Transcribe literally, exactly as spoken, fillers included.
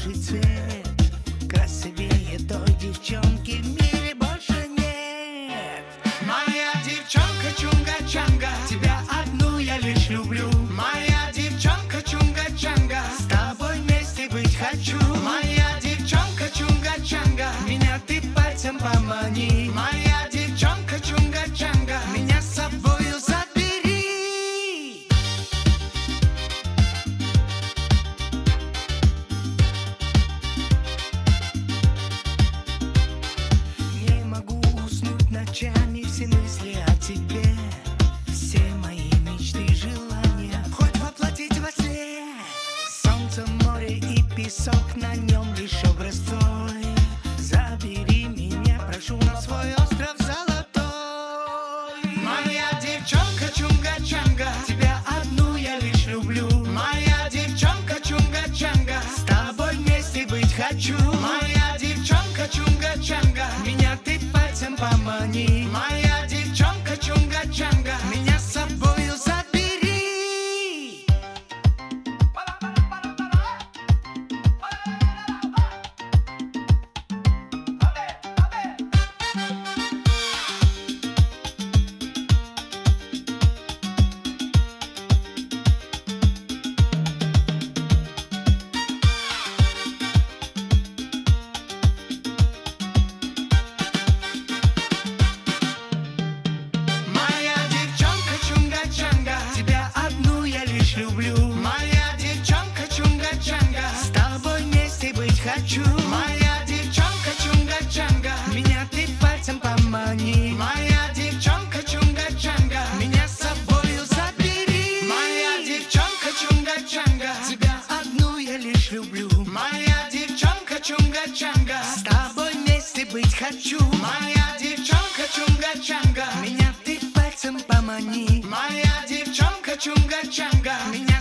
рыжий цвет. Красивее той девчонки в мире больше нет. Моя девчонка чунга-чанга, тебя одну я лишь люблю. Моя девчонка чунга-чанга, с тобой вместе быть хочу. Моя девчонка чунга-чанга, меня ты пальцем помани. Моя девчонка чунга-чанга, меня с собою забери. Не могу уснуть ночами, все мысли о тебе. Все мои мечты, желания хоть воплотить во сне. Солнце, море и песок, на нем лишь образ твой. Забери меня, прошу, на свой остров золотой. Моя девчонка чунга-чанга, тебя одну я лишь люблю. Моя девчонка чунга-чанга, с тобой вместе быть хочу. Моя девчонка чунга-чанга, меня ты пальцем помани. Моя девчонка чунга-чанга, меня с собою забери. Моя девчонка чунга-чанга, тебя одну я лишь люблю. Моя девчонка чунга-чанга, с тобой вместе быть хочу. Моя девчонка чунга-чанга, меня ты пальцем помани. Моя девчонка чунга-чанга, меня с собою забери. Моя девчонка чунга-чанга, тебя одну я лишь люблю. Моя девчонка чунга-чанга, с тобой вместе быть хочу. Моя девчонка чунга-чанга, меня ты пальцем помани. Моя девчонка чунга-чанга, меня